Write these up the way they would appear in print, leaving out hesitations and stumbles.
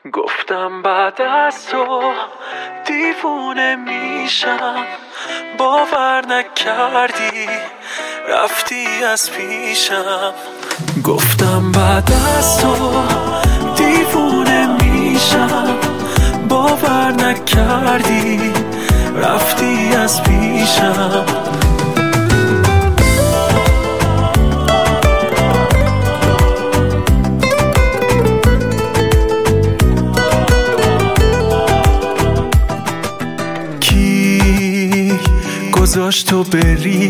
گفتم بعد از تو دیوونه میشم، باور نکردی رفتی از پیشم. گفتم بعد از تو دیوونه میشم، باور نکردی رفتی از پیشم. گذاشت تو بری،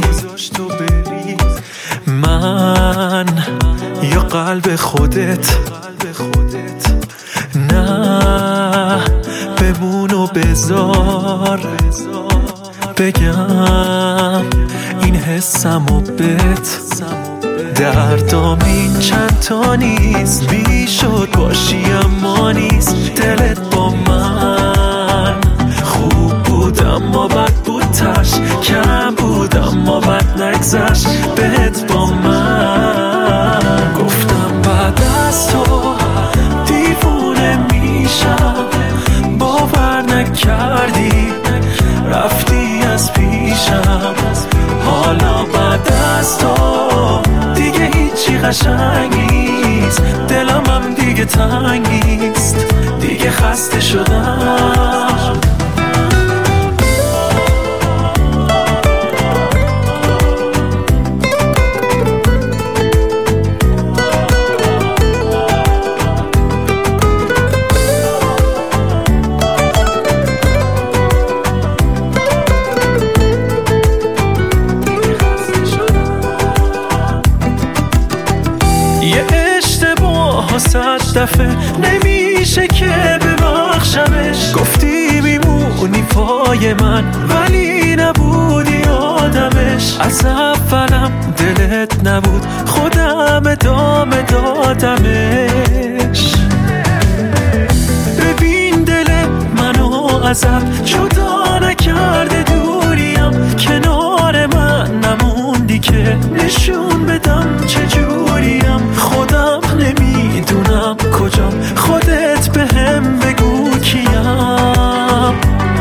من یا قلب خودت؟ نه بمون و بذار بگم این حسم و بت. دردام این چند تا نیست، بیشد باشی اما نیست. دلت با من خوب بود اما بد بود، تش کم بود اما بد نگذشت بهت با من. گفتم بعد از تو دیوونه میشم، باور نکردی رفتی از پیشم. حالا بعد از تو دیگه هیچی قشنگ نیست، دلم هم دیگه تنگ نیست، دیگه خسته شدم. یه اشتباه 100 دفعه نمیشه که ببخشمش. گفتی میمونی پای من ولی نبودی آدمش. از اولم دلت نبود، خودم ادامه دادمش. ببین دل منو ازت جدا نکرده، دوریم کنار من نموندی که نشون بدم چجوریم. خودم نمیدونم کجام، خودت بهم بگو کیم.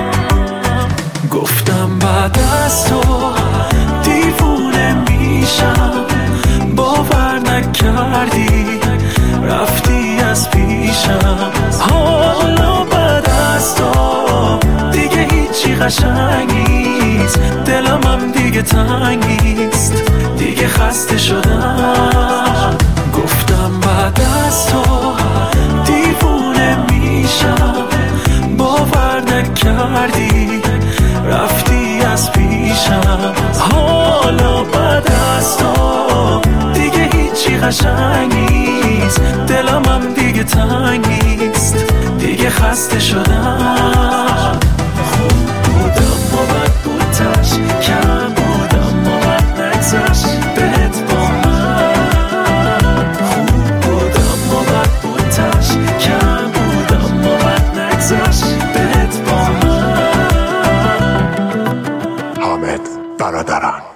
گفتم بعد از تو دیوونه میشم، باور نکردی رفتی از پیشم. حالا بعد از تو دیگه هیچی قشنگ نیست، دلم هم دیگه تنگ نیست، دیگه خسته شدم. گفتم بعد از تو دیوونه میشم، باور نکردی رفتی از پیشم. حالا بعد از تو دیگه هیچی قشنگ نیست، دلم هم دیگه تنگ نیست، دیگه خسته شدم. خوب بودم و بد بود، تش کم بودم و بد نگذشت بهت با من. خوب بودم و بد بود، تش کم بودم و بد نگذشت بهت با من. حامد برادران.